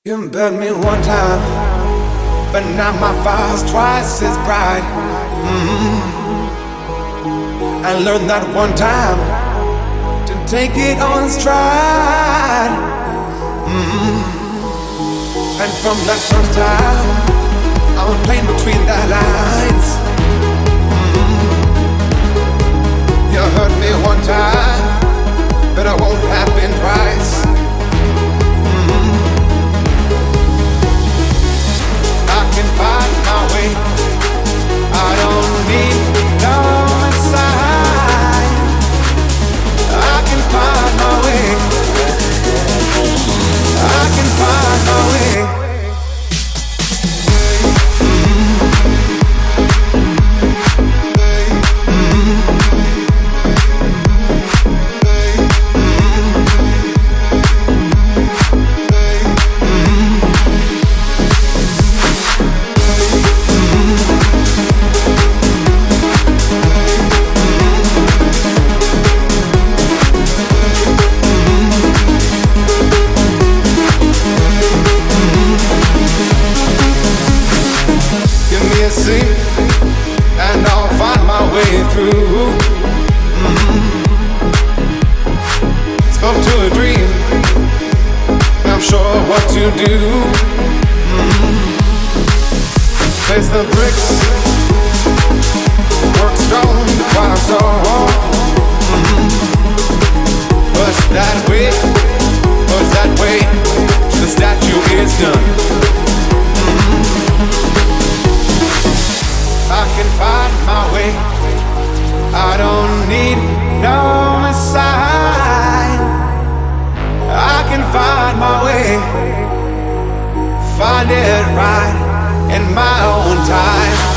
You burned me one time, but now my fire's twice as bright. I learned that one time to take it on stride. And from that first time, I was playing between the lines. You hurt me one time, but it won't happen twice. I can find my way. I don't need no sign. I can find my way. I can find my way. And I'll find my way through. Spoke to a dream, I'm sure what to do. Place the bricks, work strong while I'm strong. Push that way, the statue is done. I can find my way. I don't need no sign. I can find my way. Find it right in my own time.